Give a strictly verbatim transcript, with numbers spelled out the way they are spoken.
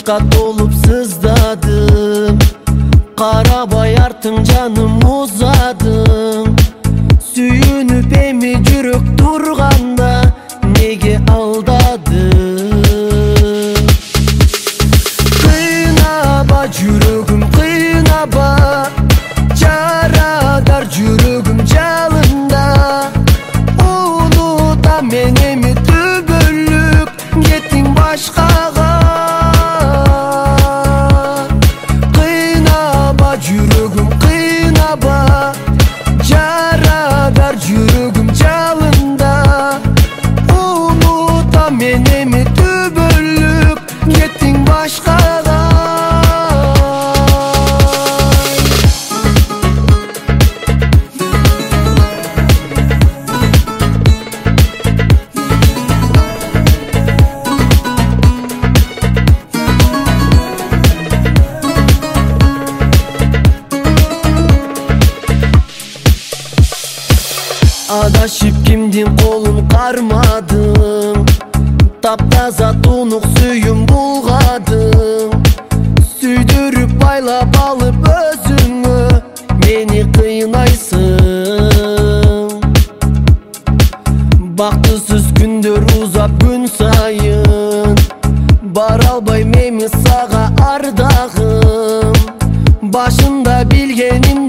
Aşka dolup sızladım, karabay артың жаным uzadım. Sүйініп эми жүрөк турганда неге алдадың? Кыйнаба жүрөгүм, кыйнаба, жарадар жүрөгүм жалында. Унута мен эми түбөлүк кеттиң башкага. Кыйнаба жүрөгүм, кыйнаба, жарадар жүрөгүм жалында. Унута мен эми түбөлүк кеттиң башкага. Адашып кимдин колун кармадым, таптаза тунук сүйүм булгадым. Сүйдүрүп байлап алып өзүңө мени кыйнайсың. Бактысыз күндөр узап күн сайын, бара албайм эми сага ардагым. Башында билгеним